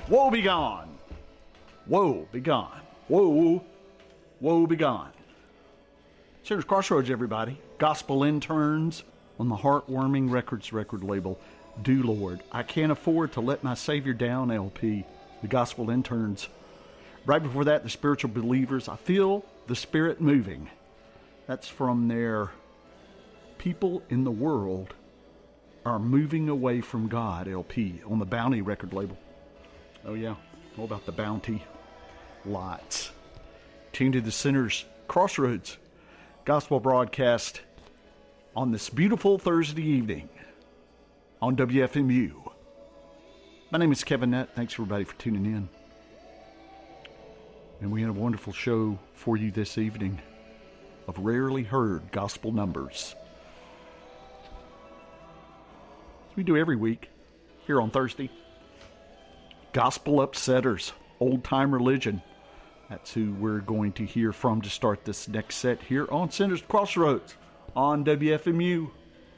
Woe be gone. Woe be gone. Woe be gone. Sinners Crossroads, everybody. Gospel interns on the heartwarming record label, Do Lord. I Can't Afford to Let My Savior Down LP. The Gospel interns. Right before that, the Spiritual Believers. I Feel the Spirit Moving. That's from their People in the World Are Moving Away from God LP on the Bounty record label. Oh yeah, all about the bounty. Lots. Tuned to the Sinners Crossroads gospel broadcast on this beautiful Thursday evening on WFMU. My name is Kevin Nett. Thanks everybody for tuning in. And we have a wonderful show for you this evening of rarely heard gospel numbers. As we do every week here on Thursday. Gospel Upsetters, Old Time Religion. That's who we're going to hear from to start this next set here on Sinners Crossroads on WFMU.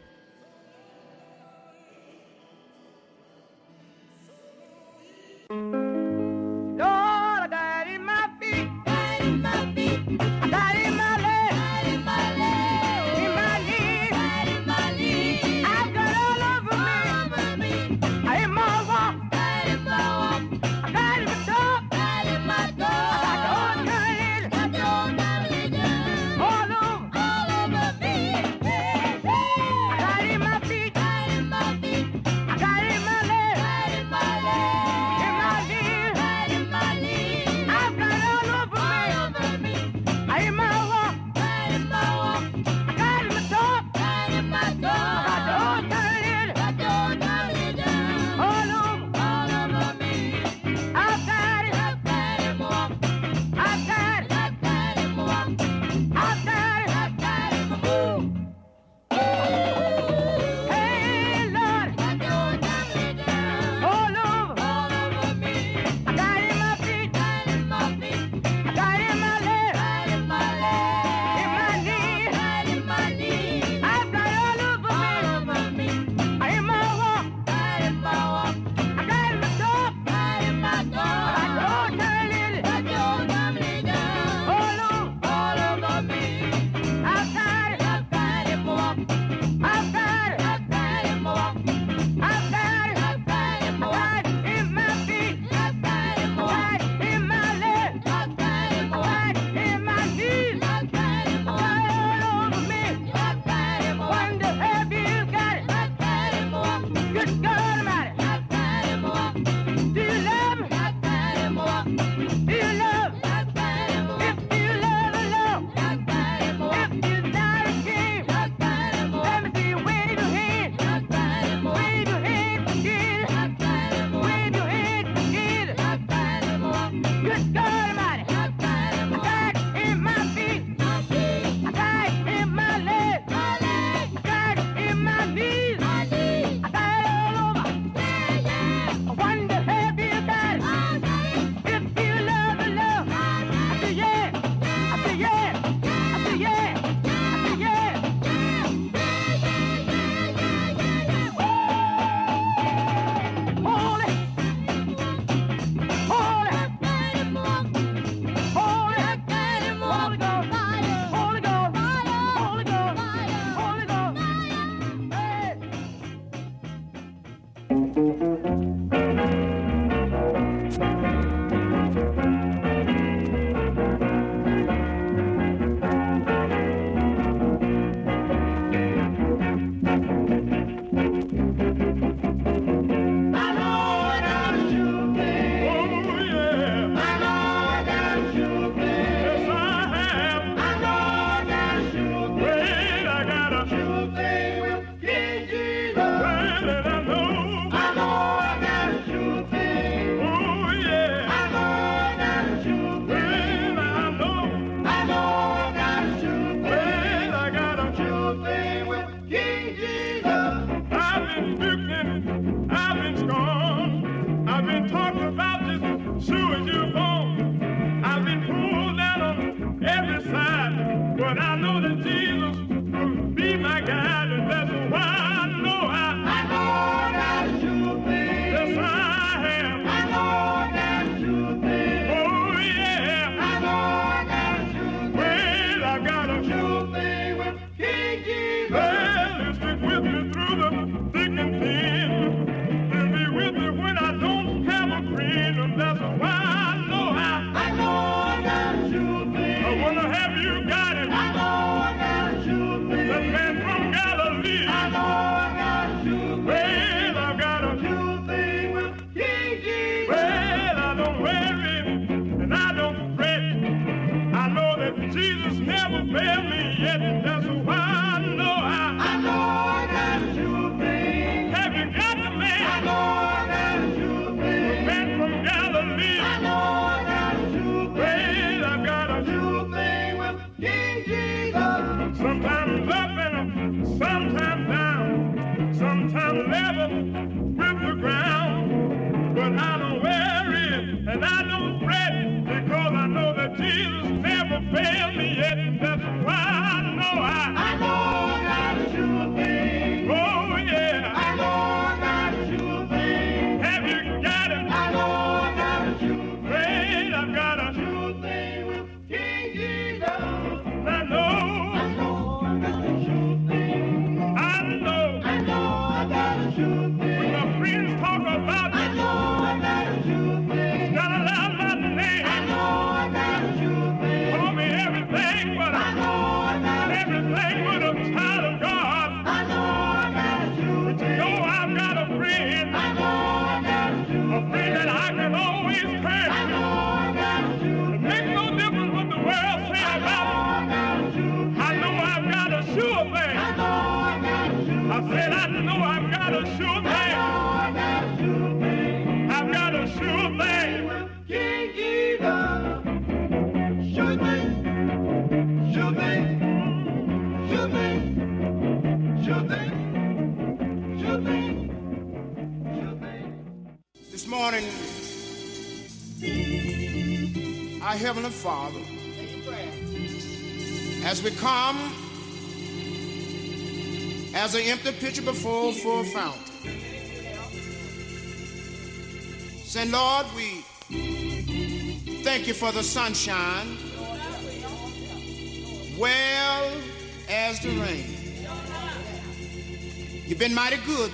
But I know that Jesus will be my guide, and that's why I know I know that you be. Yes, I am. I know failed me yet. That's why I know I got a sure thing. Oh yeah, I know I got a sure thing. Have you got it? I know I got a sure thing. I've got a sure thing with King Jesus. I know I got a sure thing. I know I got a sure thing. When my friends talk about it, I know I got a sure thing. Got a lot of my name. I know I got a sure thing. Call me everything, but I know I got everything but a child of God. I know I got a sure thing. You know I've got a friend. I know I got a sure thing. A friend that I can always turn to. I know I got a sure thing. It makes no difference what the world say about it. I know I've got a sure thing. I know I got a sure thing. I said I know I've got a sure thing. I've got a sure thing. King Jesus. Sure thing. Sure thing. Sure thing. Sure thing. Sure thing. Sure thing. This morning, our Heavenly Father, as we come as an empty pitcher before a full fountain, saying, Lord, we thank you for the sunshine, well as the rain. You've been mighty good.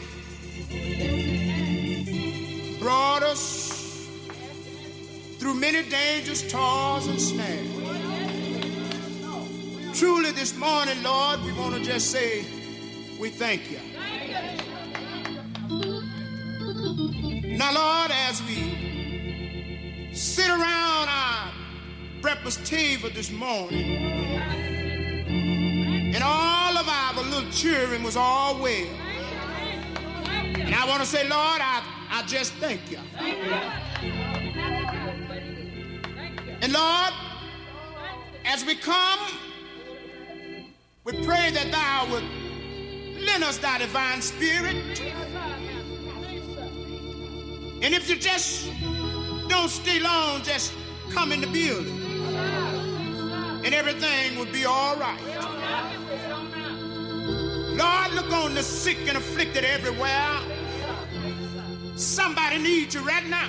Brought us through many dangers, toils, and snares. Truly this morning, Lord, we want to just say, we thank you. Now, Lord, as we sit around our breakfast table this morning, and all of our little children was all well, and I want to say, Lord, I just thank you. And Lord, as we come, we pray that thou would lend us thy divine spirit. And if you just don't stay long, just come in the building, and everything will be all right. Lord, look on the sick and afflicted everywhere. Somebody needs you right now.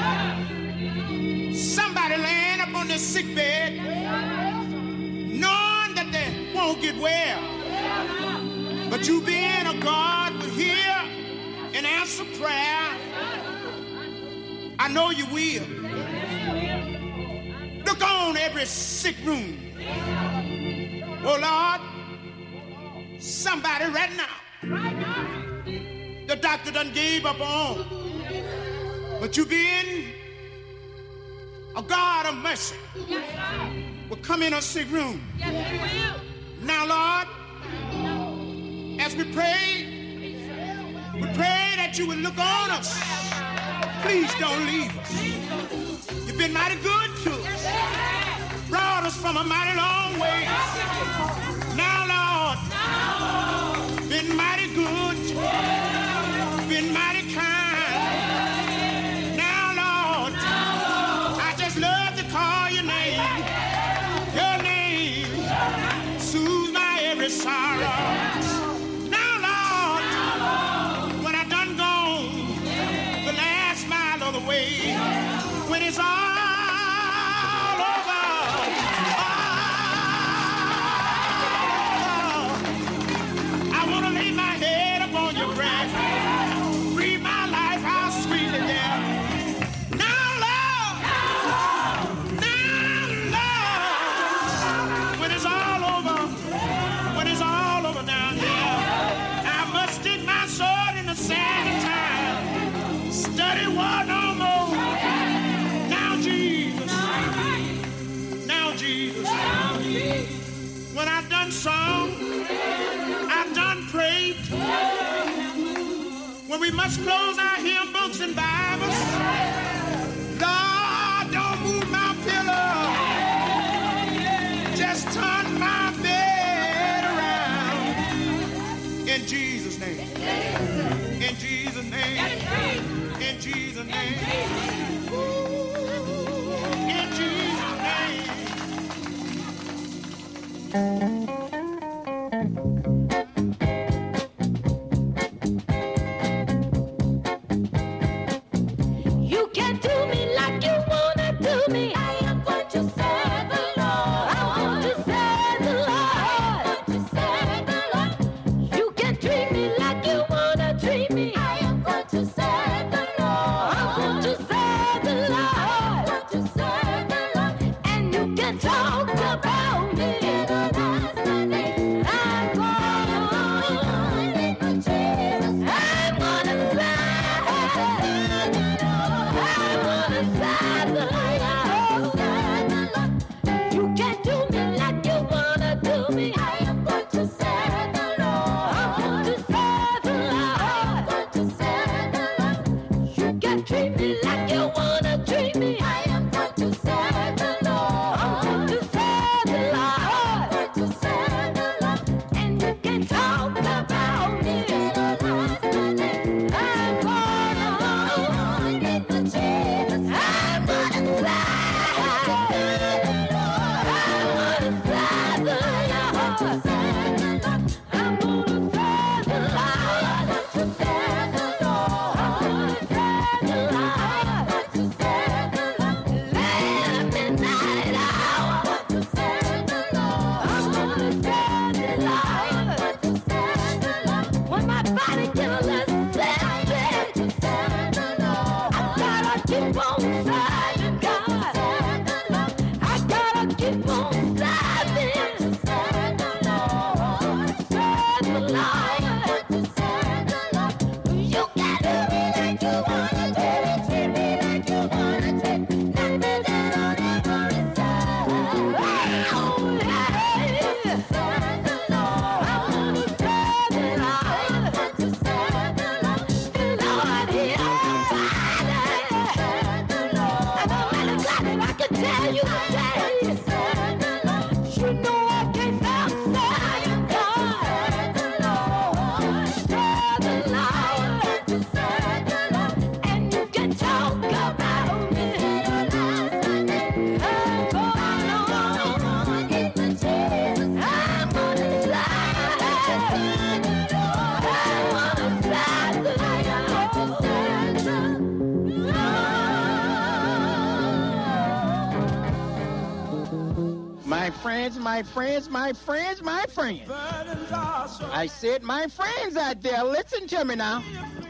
Somebody laying up on their sick bed, knowing that they won't get well. But you being a God will hear and answer prayer. I know you will. Look on every sick room. Oh Lord, somebody right now, the doctor done gave up on. But you being a God of mercy will come in a sick room. Now Lord, as we pray that you will look on us. Please don't leave us. You've been mighty good to us. Brought us from a mighty long way. Now, Lord, been mighty good to us. Been mighty kind. Now, Lord, I just love to call your name. Your name soothes my every sorrow. When it's all over, I want to lay my head upon your breast, breathe my life, how sweetly there. Now, Lord, when it's all over down here, I must stick my sword in the sand and time, study war no more. When I done sung, I done prayed. When we must close our hymn books and Bibles, Lord, don't move my pillow. Just turn my bed around. In Jesus' name. In Jesus' name. In Jesus' name. In Jesus' name. My friends. I said my friends out there, listen to me now.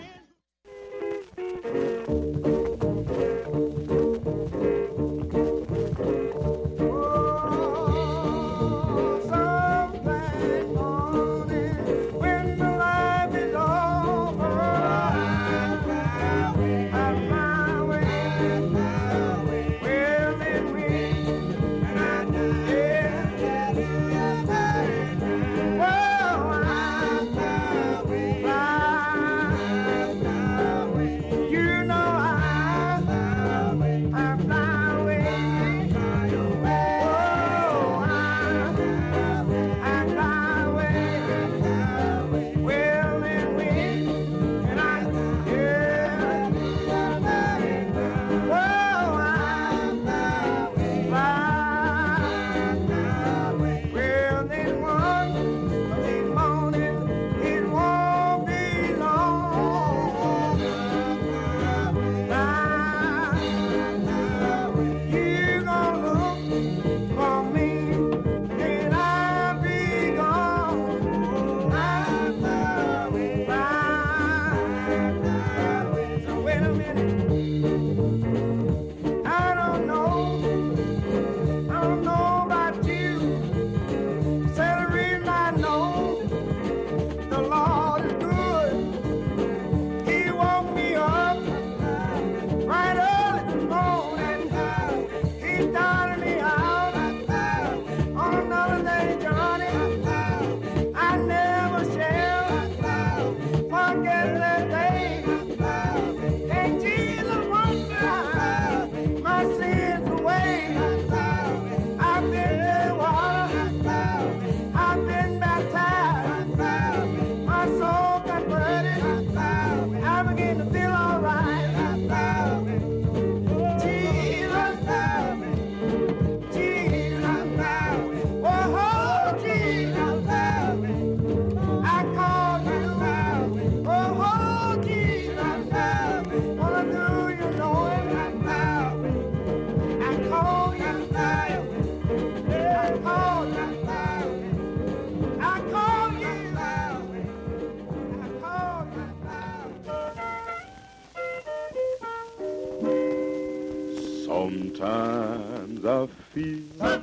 Sometimes I feel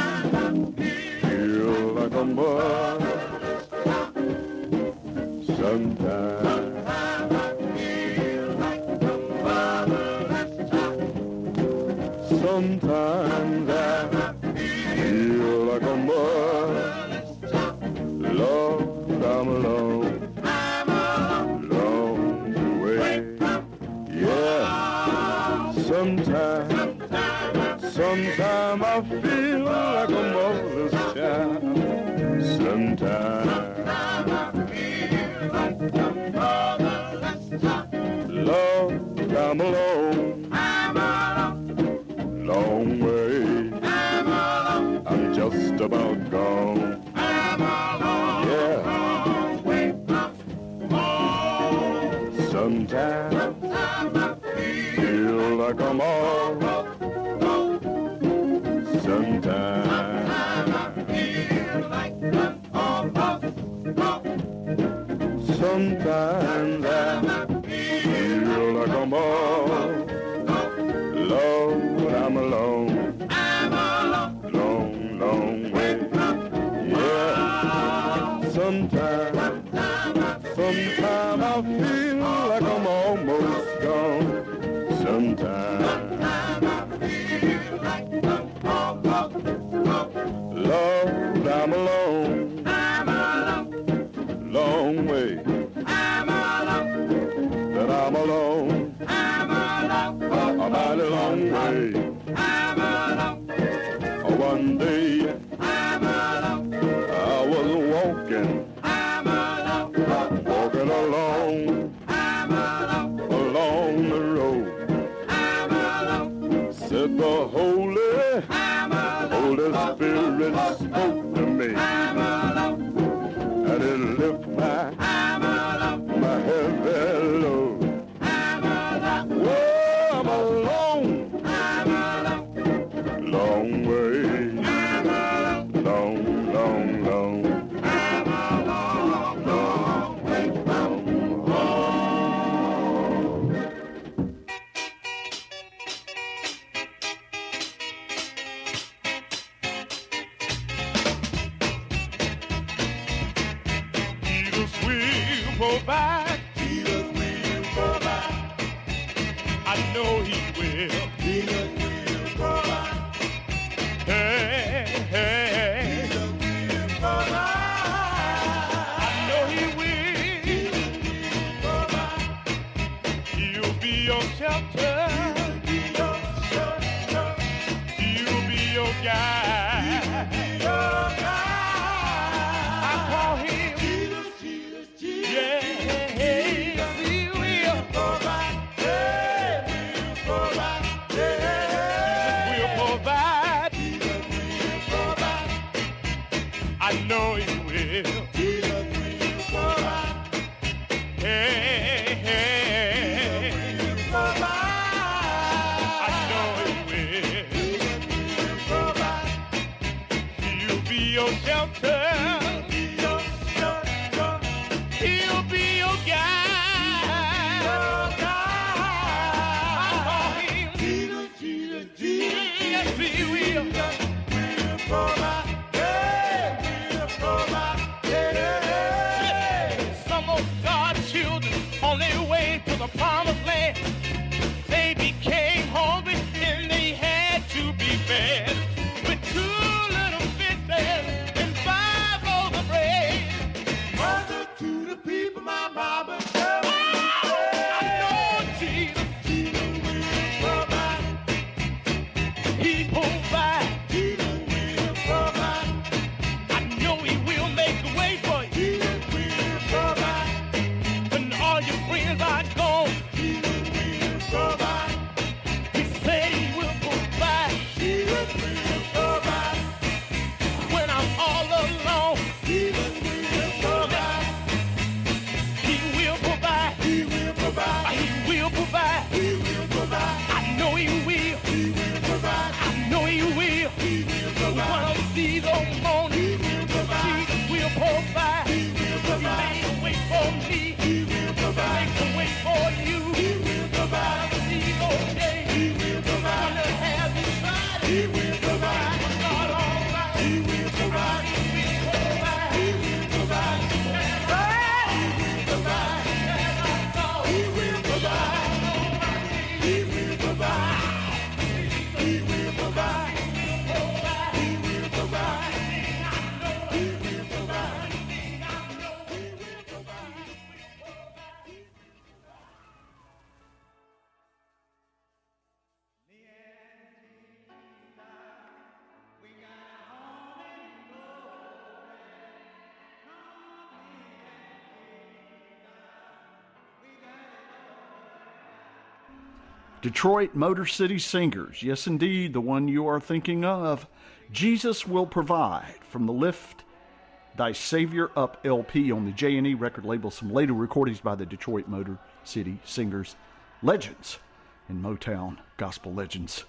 like a mud. Sometimes I feel like a motherless child. Sometimes I feel like a motherless child. Lord, I'm alone. Long way. Yeah. Sometimes I feel like a motherless child. Sometimes I feel like a motherless child. Lord, I'm alone. I'm alone. Long way. I'm alone. I'm just about gone. I'm alone. Yeah. Long way from home. Sometimes I feel like I'm all. Sometimes I feel like I'm almost. Sometimes I feel like I'm all. Lord, I'm alone. I'm alone. Long, long way. Yeah. Sometimes I feel like I'm almost gone. Sometimes I feel like I'm almost gone. Lord, I'm alone. I'm alone. Long way. I'm alone. That I'm alone. I'm alone. A mighty long way. I'm alone. One day I'm alone. I was walking. I'm alone. Walking along. I'm alone. Along the road. I'm alone. Said the Holy Spirit spoke to me. I'm alone. And it lift my heavy load. I'm alone. Oh, I'm alone. I'm alone. Long way. I'm alone. Long, long, long. I'm alone. Long way from home. Jesus will provide. Jesus will provide. I know He will. Jesus will provide. Hey, hey. Jesus will provide. I know He will. Jesus will provide. He'll be your shelter. He'll be your shelter. He'll be your guide. He'll be your guide. I call Him. Yeah, He will provide. Yeah, He will provide. Yeah, He will provide. Jesus will provide. I know He will. Jesus will provide. Hey, hey, He will provide. I know He will. Jesus will provide. He'll be your shelter. He'll be your guide. I call Him. Jesus, yes, He will. Will provide. Yeah, will provide. Yeah. Some of God's children on their way to the promised land, they became hungry and they had to be fed with 2 little fishes and 5 Detroit Motor City Singers. Yes, indeed, the one you are thinking of. Jesus Will Provide from the Lift Thy Savior Up LP on the J&E record label. Some later recordings by the Detroit Motor City Singers. Legends in Motown, gospel legends.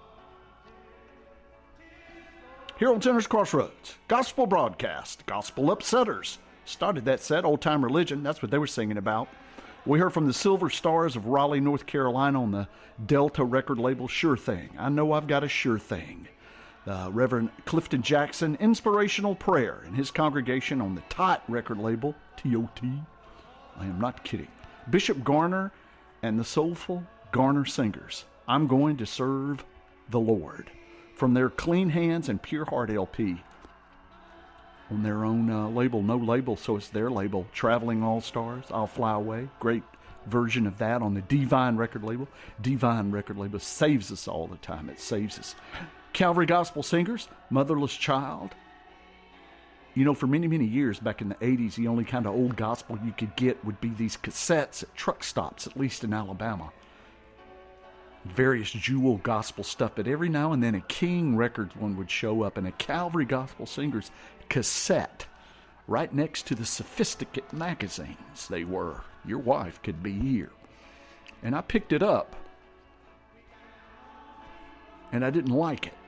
Here on Sinners Crossroads, gospel broadcast, gospel upsetters. Started that set, Old Time Religion. That's what they were singing about. We heard from the Silver Stars of Raleigh, North Carolina on the Delta record label, Sure Thing. I Know I've Got a Sure Thing. Reverend Clifton Jackson, Inspirational Prayer, and his congregation on the Tot record label, T-O-T. I am not kidding. Bishop Garner and the soulful Garner Singers, I'm Going to Serve the Lord, from their Clean Hands and Pure Heart LP on their own label, no label, so it's their label, Traveling All-Stars, I'll Fly Away. Great version of that on the Divine record label. Divine record label saves us all the time. It saves us. Calvary Gospel Singers, Motherless Child. You know, for many, many years back in the 80s, the only kind of old gospel you could get would be these cassettes at truck stops, at least in Alabama. Various Jewel gospel stuff, but every now and then a King Records one would show up, and a Calvary Gospel Singers cassette right next to the Sophisticate magazines. They were. Your wife could be here. And I picked it up, and I didn't like it.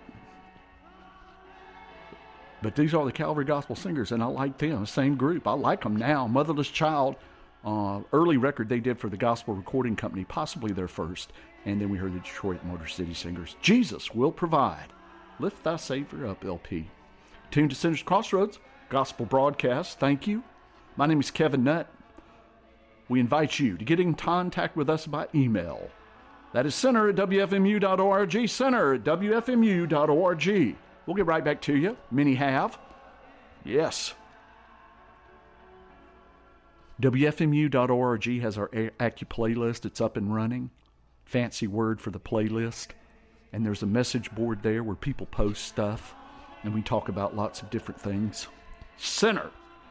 But these are the Calvary Gospel Singers, and I like them. Same group. I like them now. Motherless Child, early record they did for the Gospel Recording Company, possibly their first. And then we heard the Detroit Motor City Singers. Jesus Will Provide. Lift Thy Savior Up LP. Tuned to Sinners Crossroads, gospel broadcast. Thank you. My name is Kevin Nutt. We invite you to get in contact with us by email. That is center@wfmu.org, center@wfmu.org. We'll get right back to you. Many have. Yes. WFMU.org has our Acu playlist. It's up and running. Fancy word for the playlist. And there's a message board there where people post stuff. And we talk about lots of different things. Center.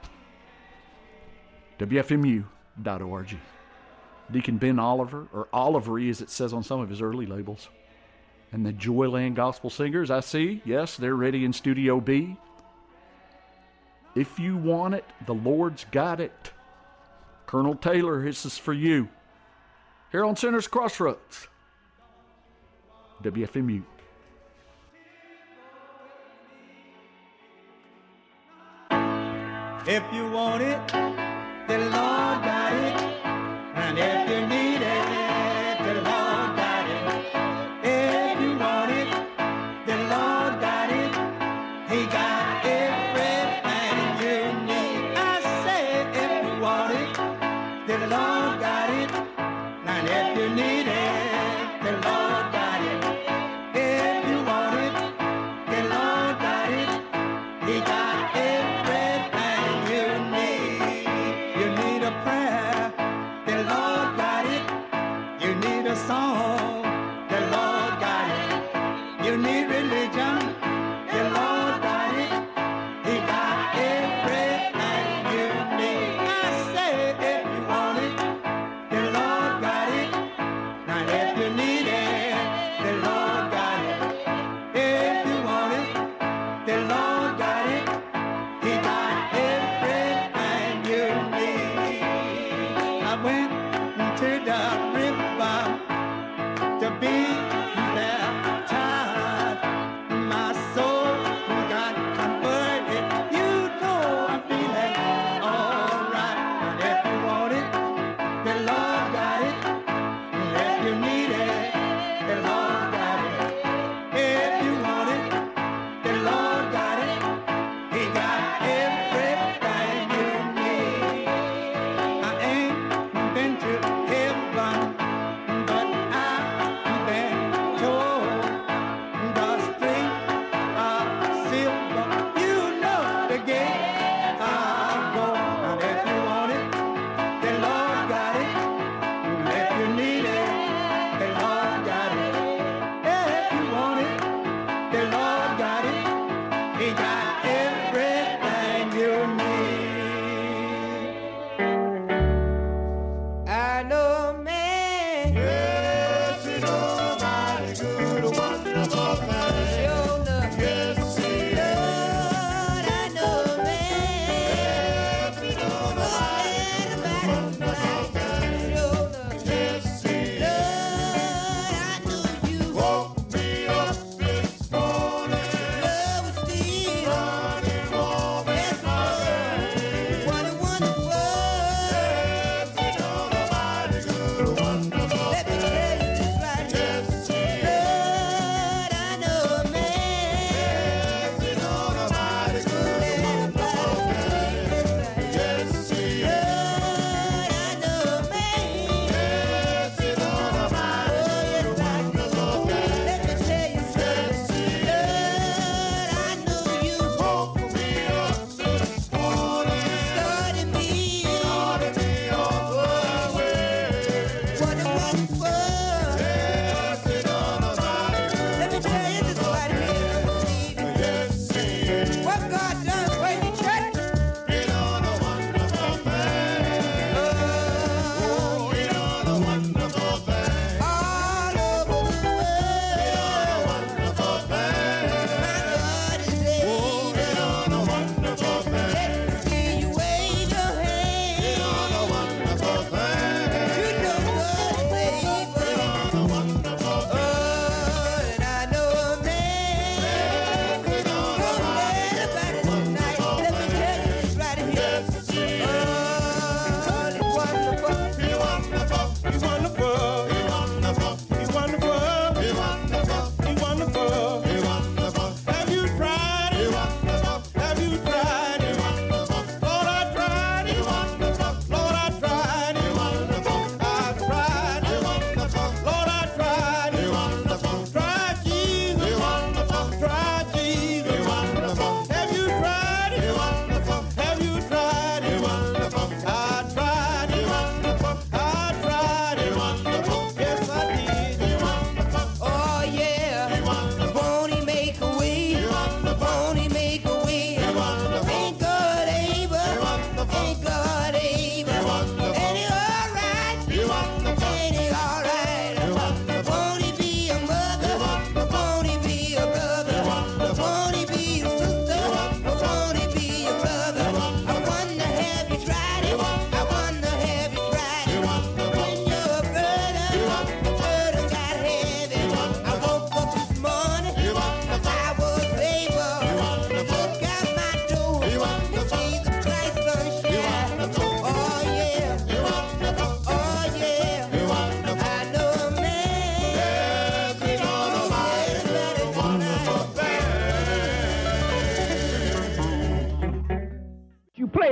WFMU.org. Deacon Ben Oliver, or Olivery as it says on some of his early labels. And the Joyland Gospel Singers, I see. Yes, they're ready in Studio B. If you want it, the Lord's got it. Colonel Taylor, this is for you. Here on Sinners Crossroads. WFMU. If you want it, the Lord got it. And if you need it, the Lord got it. If you want it, the Lord got it. He got everything you need. I say, if you want it, the Lord got it. And if you need it, the Lord got it. If you want it, the Lord got it. He got everything you need. You need a prayer, the Lord got it. You need a song, the Lord got it. You need religion, the Lord got it. He got everything you need. I say, if you want it, the Lord got it. Now if you need it, the Lord got it. If you want it, the Lord got it. He got everything you need. I went to the river to be baptized. My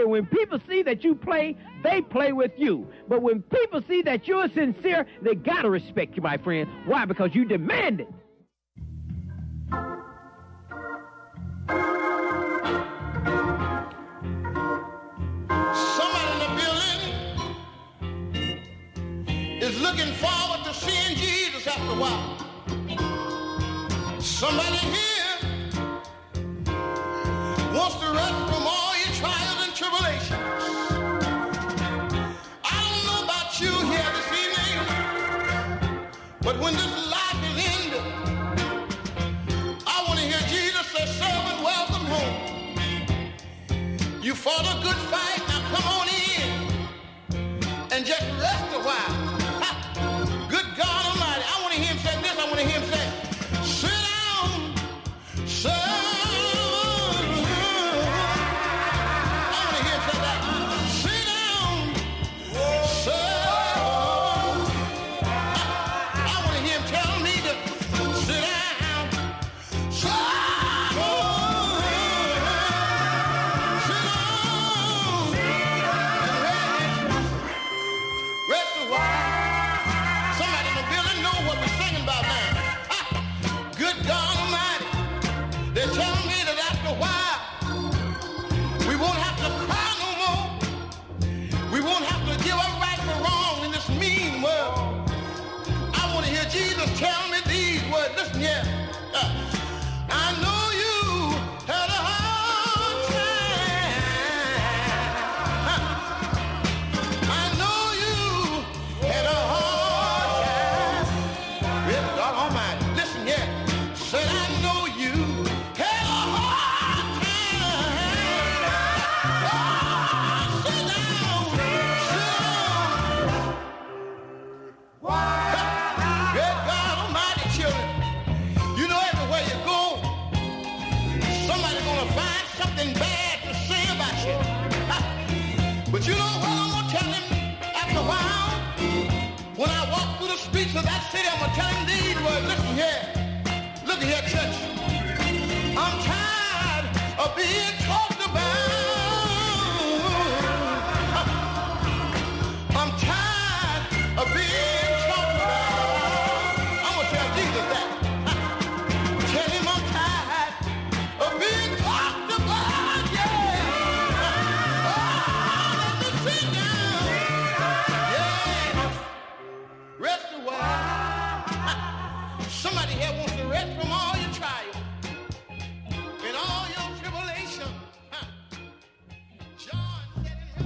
that when people see that you play, they play with you. But when people see that you're sincere, they got to respect you, my friend. Why? Because you demand it. Somebody in the building is looking forward to seeing Jesus after a while. Somebody here wants to rest from all your trials and tribulations. I don't know about you here this evening, but when this life is ended, I want to hear Jesus say, servant, welcome home. You fought a good fight, now come on in and just rest a while. Ha. Good God Almighty, I want to hear him say this, I want to hear him say, sit down, servant. Tell me these words, listen here. I know you had a hard time. I know you had a hard time. Good God Almighty, listen here. Said I know you had a hard time. Sit down, sit down. Why? Good God Almighty, children. You know everywhere you go, somebody's gonna find something bad to say about you. But you know what I'm gonna tell him after a while? When I walk through the streets of that city, I'm gonna tell him these words. Listen here. Look here, church. I'm tired of being talked about. I'm tired of being talked about. I'm gonna tell Jesus that. Tell him I'm tired of being talked about, yeah. Oh, let me sit down. Yeah. Rest a while. Somebody here wants to rest from all your trials and all your tribulation. John said in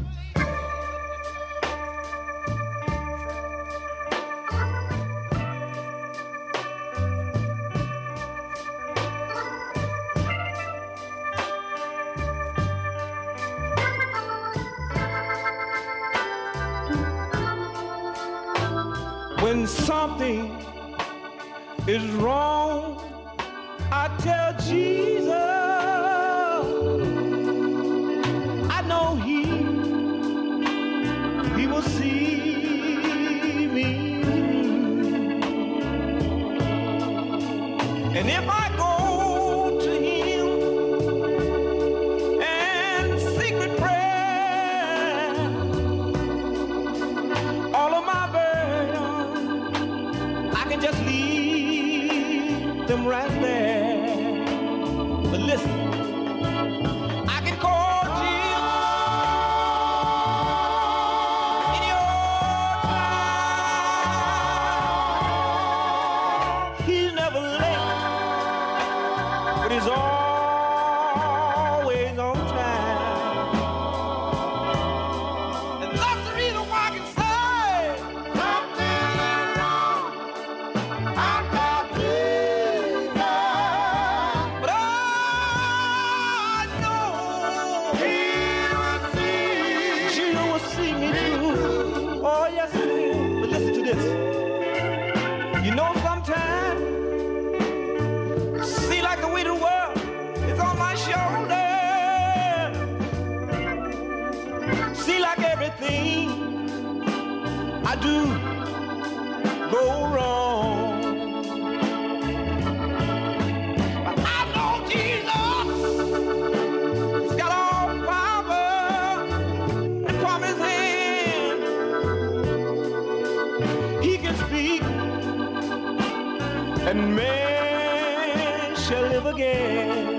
When something is wrong, I tell Jesus, I know he will see me. And if I go to him and secret prayer, all of my burdens, I can just leave them right there. But listen, I can call Jesus any old time. He's never late, but he's always on time. And that's the reason why I can say something is wrong. I'm not Jesus, but I know he will see me through. Oh yes, he will. But listen to this. You know, sometimes see like the weight of the world is on my shoulder. See like everything I do go wrong. But I know Jesus has got all power and man shall live again.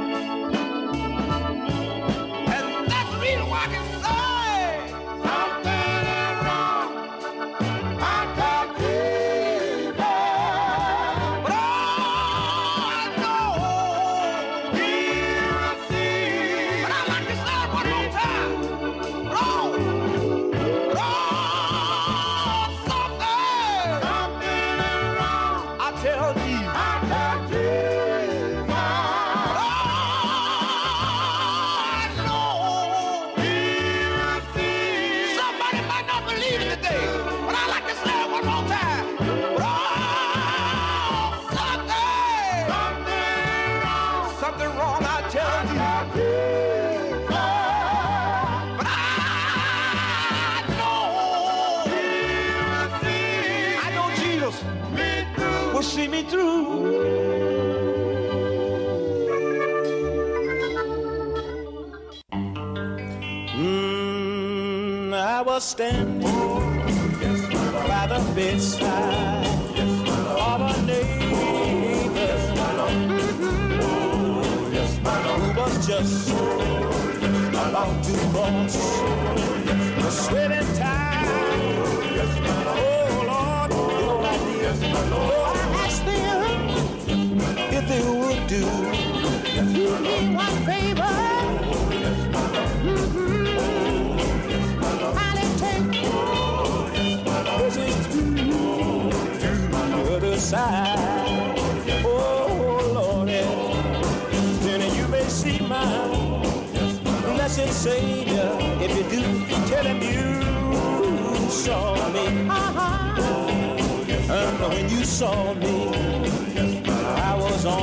And that's the reason why I can say something is wrong. I can't keep it. But all I know, he will see. But I like to say it one more time. But all, something is wrong. I tell Jesus. See me through. I was standing by the bedside of a neighbor who was just about to cross the sweating time. Oh Lord, you know what I did? Oh, I asked them if they would do me one favor. I'll take horses to the other side. Oh Lord, then you may see my blessed Savior. If you do, tell him you saw me. And when you saw me, I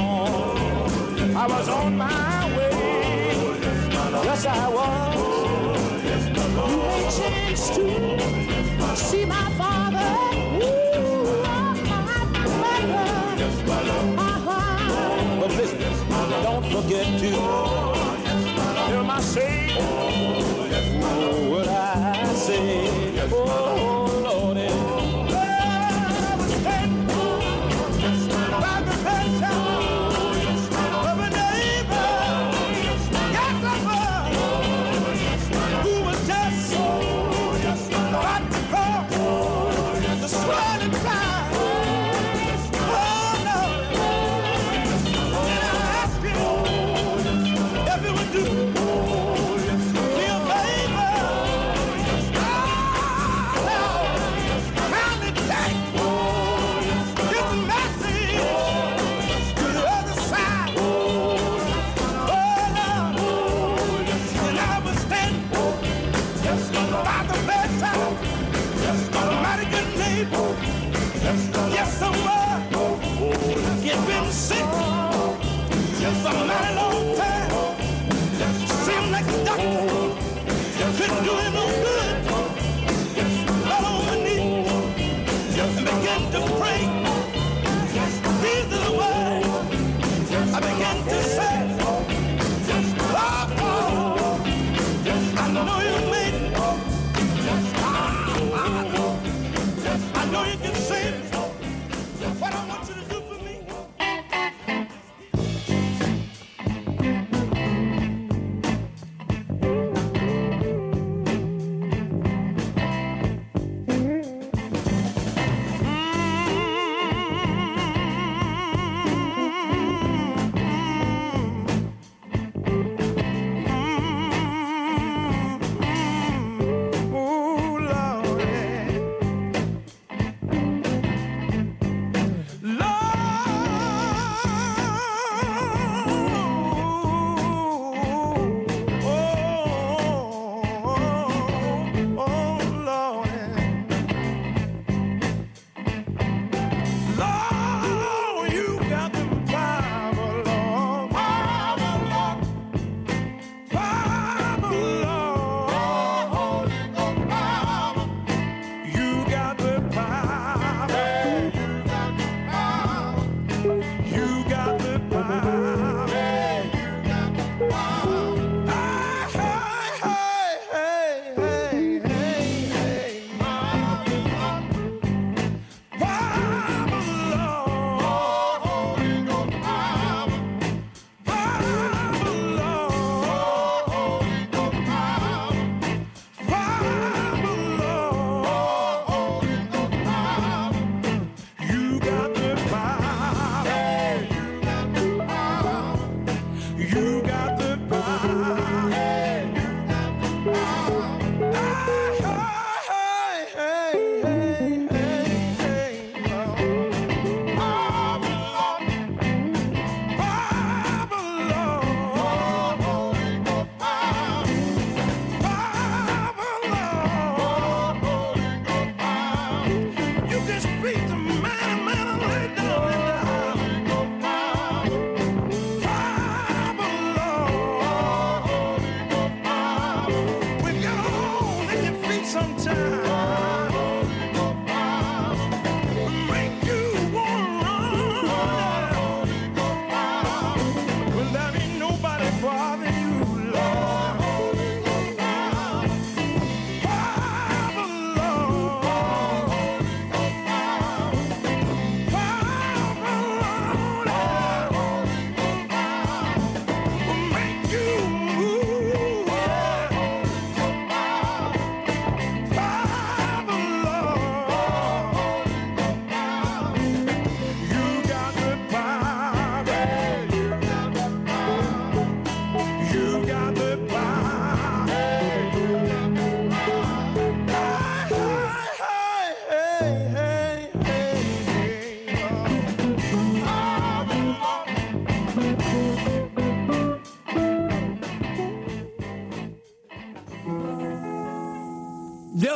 was on my way. Yes, I was. You had a chance to see my Father. Ooh, but listen, don't forget to hear my Savior. What I say. Oh, Lord. If it would do,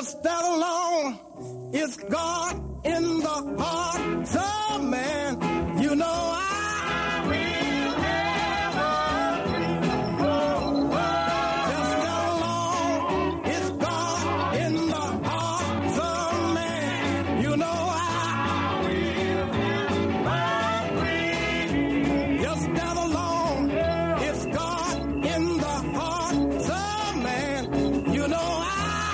Just that alone is God in the heart of man. You know I will never be. Just that alone is God in the heart of man. You know I will never be. Just that alone is God in the heart of man. You know I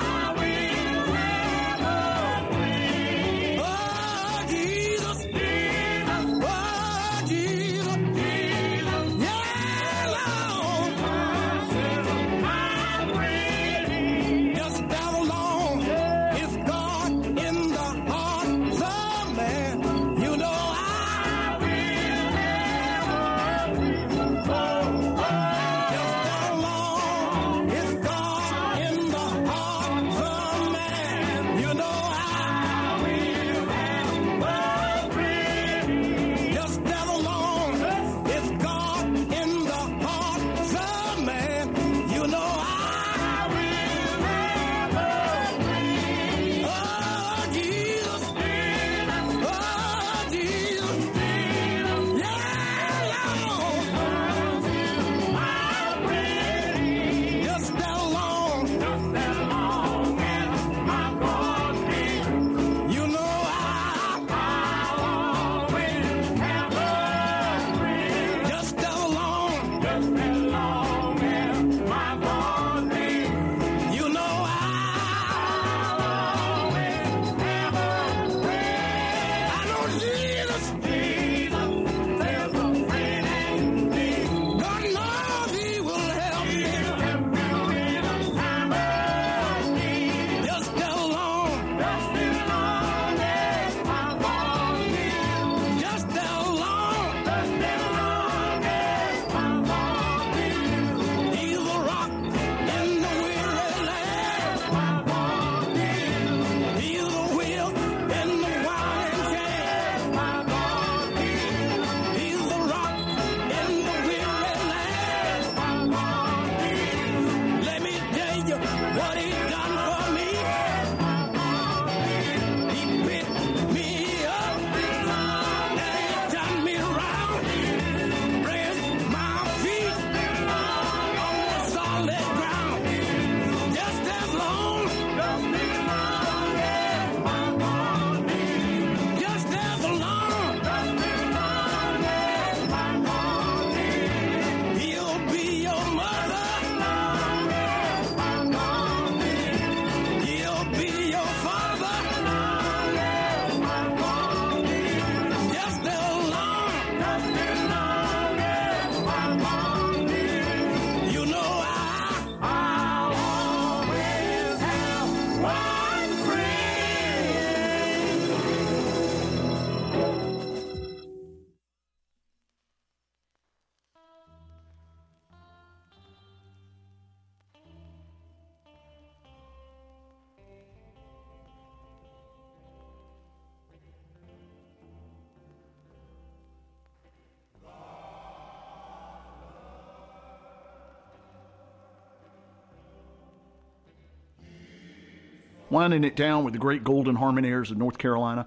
winding it down with the great Golden Harmonaires of North Carolina,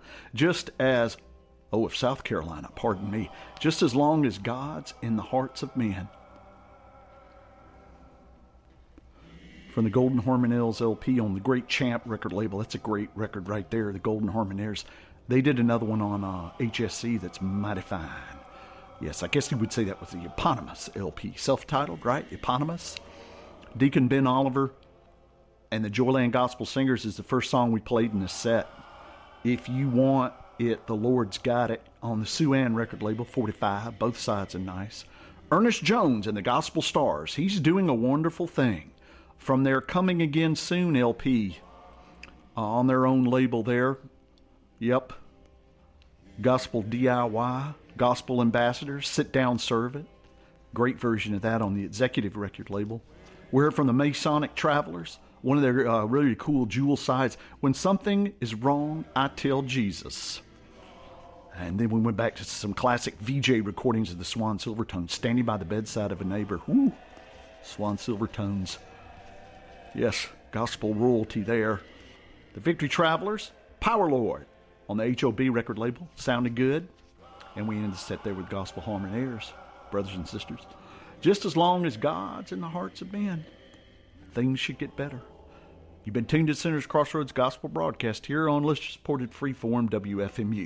of South Carolina, pardon me, just as long as God's in the hearts of men. From the Golden Harmonaires LP on the Great Champ record label. That's a great record right there, the Golden Harmonaires. They did another one on HSC that's mighty fine. Yes, I guess you would say that was the eponymous LP. Self-titled, right? Eponymous. Deacon Ben Oliver and the Joyland Gospel Singers is the first song we played in this set. If you want it, the Lord's Got It on the Sue Ann record label, 45. Both sides are nice. Ernest Jones and the Gospel Stars. He's doing a wonderful thing. From their Coming Again Soon LP on their own label there. Yep. Gospel DIY. Gospel Ambassadors. Sit Down, Serve It. Great version of that on the Executive record label. We heard from the Masonic Travelers. One of their really cool jewel sides. When something is wrong, I tell Jesus. And then we went back to some classic VJ recordings of the Swan Silvertones. Standing by the bedside of a neighbor. Woo! Swan Silvertones. Yes, gospel royalty there. The Victory Travelers, Power Lord, on the HOB record label, sounded good. And we ended the set there with Gospel Harmonaires, brothers and sisters. Just as long as God's in the hearts of men, things should get better. You've been tuned to Sinners Crossroads Gospel Broadcast here on listener-supported freeform WFMU.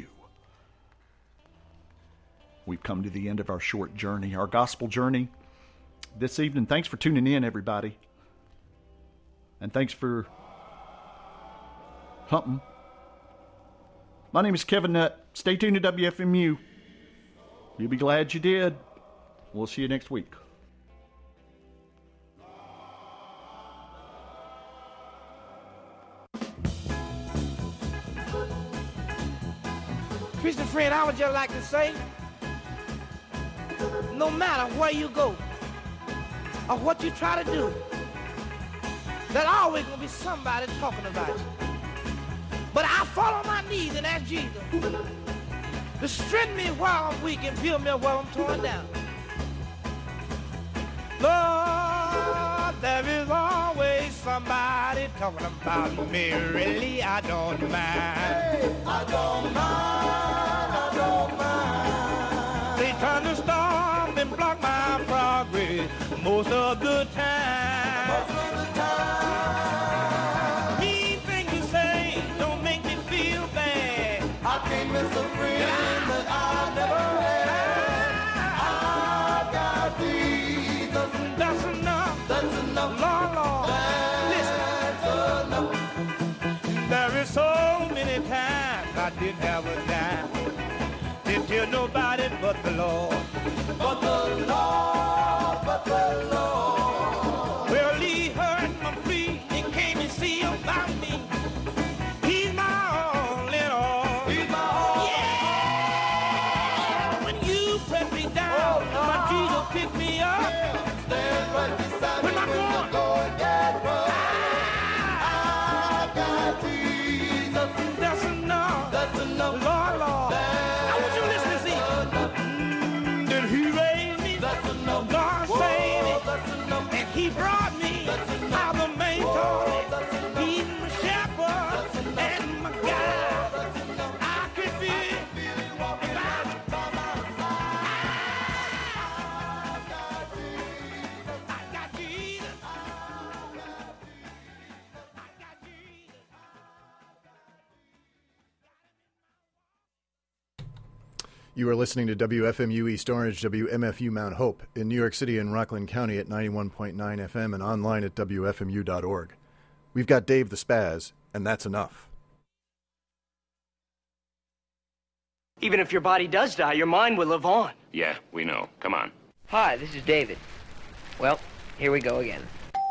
We've come to the end of our short journey, our gospel journey this evening. Thanks for tuning in, everybody. And thanks for humping. My name is Kevin Nutt. Stay tuned to WFMU. You'll be glad you did. We'll see you next week. Christian friend, I would just like to say, no matter where you go or what you try to do, there's always going to be somebody talking about you. But I fall on my knees and ask Jesus to strengthen me while I'm weak and build me up while I'm torn down. Lord, there is always somebody talking about me. Really, I don't mind. Hey, I don't mind, I don't mind. They turn the storm and block my progress most of the time. Most of the time. Mean things you say don't make me feel bad. I can't miss a friend that I never had. I got Jesus. That's enough. That's enough. Lord, Lord. That's enough. There is so many times I didn't have a dime. Didn't tell nobody but the Lord. But the Lord, but the Lord. Well, He heard my plea. He came and see about me. He's my all in all. He's my all. Yeah. When you press me down, my Jesus pick me up. Yeah. Stand right beside me when I'm going get rough. I got Jesus. That's enough. That's enough. Lord, Lord. I want you to listen to see. Then He raised me. That's enough. God saved me. That's enough. And He brought me out of the main story. He's my shepherd and my guide. I can feel it walking by my side. I got Jesus. You are listening to WFMU East Orange, WMFU Mount Hope in New York City and Rockland County at 91.9 FM and online at WFMU.org. We've got Dave the Spaz, and that's enough. Even if your body does die, your mind will live on. Yeah, we know. Come on. Hi, this is David. Well, here we go again.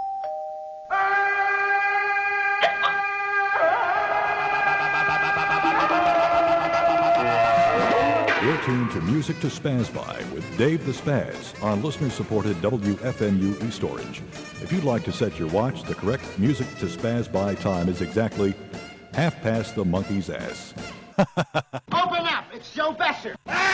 You're tuned to Music to Spaz By with Dave the Spaz on listener-supported WFMU East Orange. If you'd like to set your watch, the correct Music to Spaz By time is exactly 1/2 the monkey's ass. Open up! It's Joe Besser.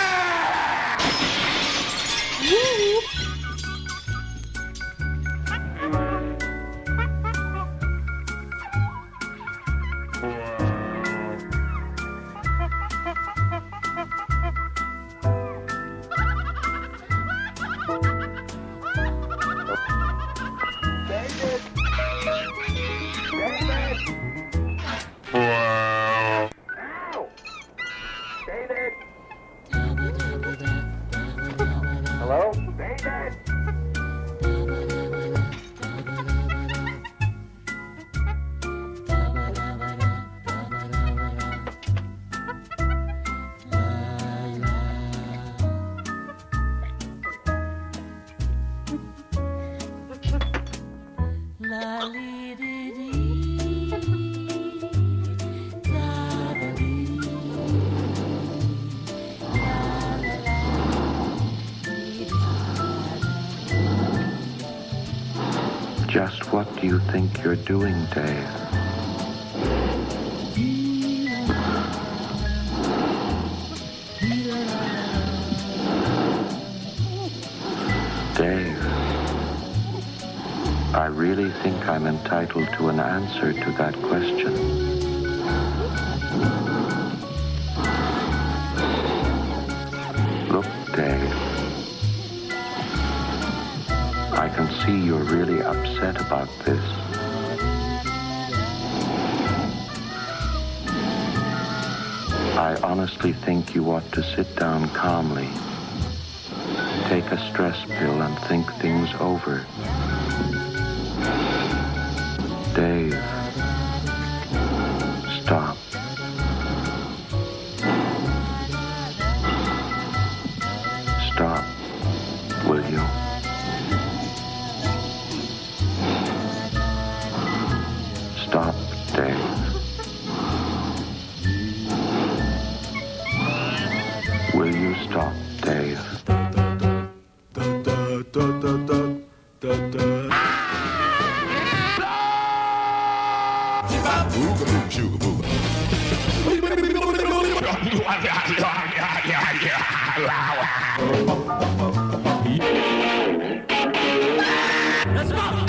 Hello? David? Just what do you think you're doing, Dave? Dave, I really think I'm entitled to an answer to that question. see you're really upset about this. I honestly think you ought to sit down calmly, take a stress pill, and think things over. Dave, stop. Stop, will you? Stop, Dave. Will you stop, Dave? Let's go!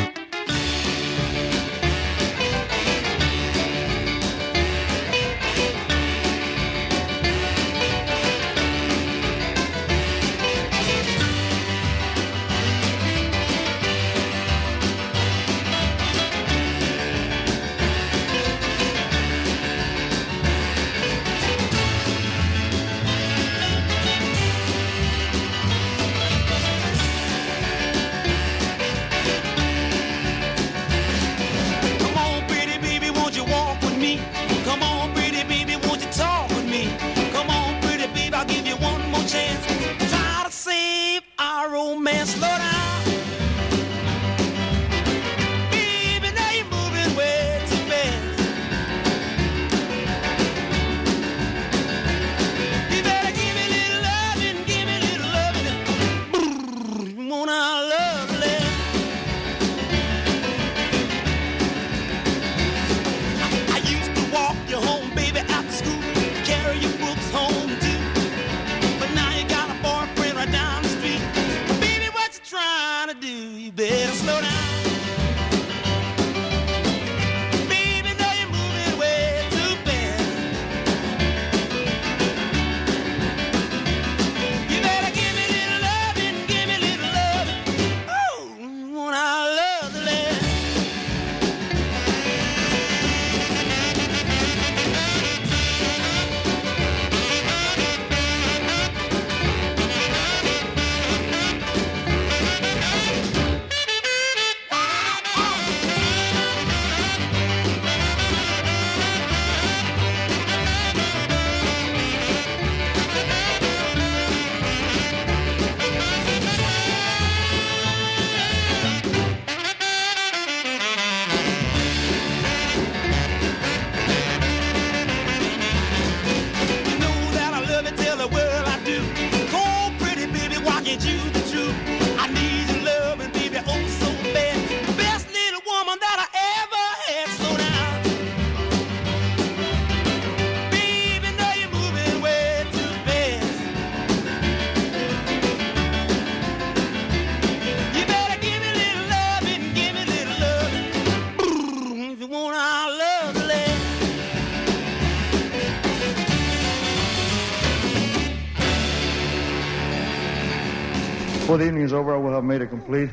Before the evening is over, I will have made a complete,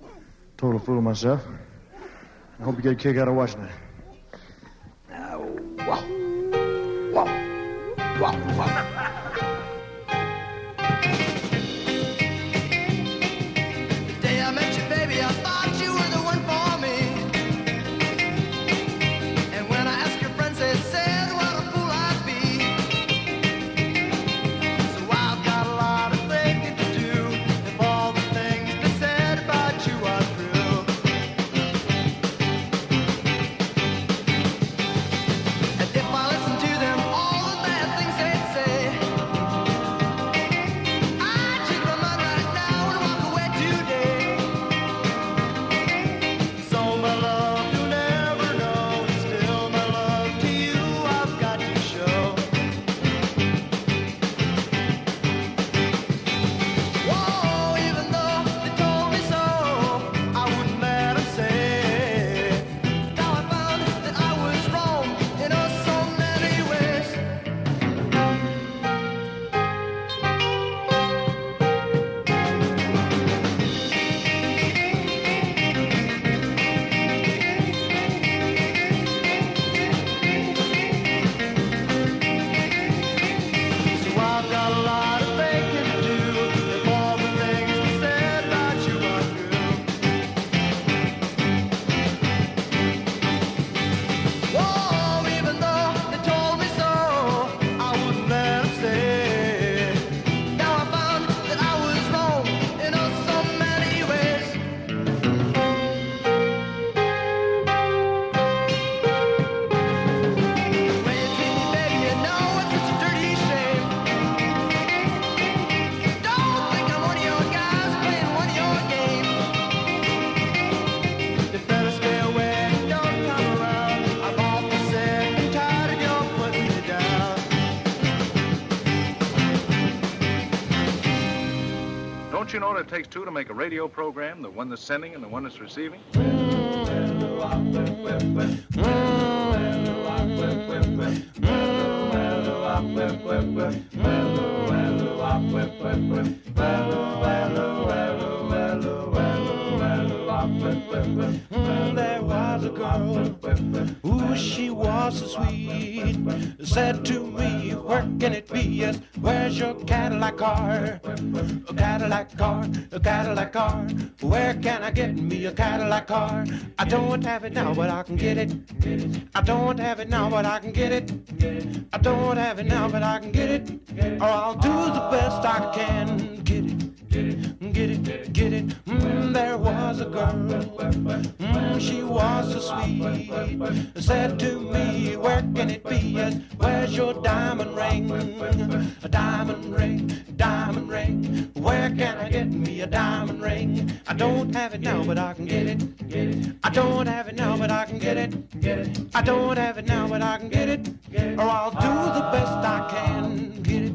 total fool of myself. I hope you get a kick out of watching it. Wow. Wow. Wow. Wow. The day I met you, baby, I thought you were the one for me. And when I asked your friends, they said what a fool I'd be. So I've got a lot of thinking to do if all the things they said about you are true. And if I listen to them, all the bad things they say Don't you know that it takes two to make a radio program, the one that's sending and the one that's receiving? There was a girl, ooh, she was so sweet, said to me, where can it be? Yes, where's your Cadillac car? A Cadillac car, a Cadillac car. Where can I get me a Cadillac car? I don't have it now, but I can get it. I don't have it now, but I can get it. I don't have it now, but I can get it. Or I'll do the best I can. Get it. Get it, get it. There was a girl, she was so sweet, said to me, where can it be? Yes, where's your diamond ring? A diamond ring, diamond ring. Where can I get me a diamond ring? I don't have it now, but I can get it. I don't have it now, but I can get it. I don't have it now, but I can get it. Or I'll do the best I can. Get it.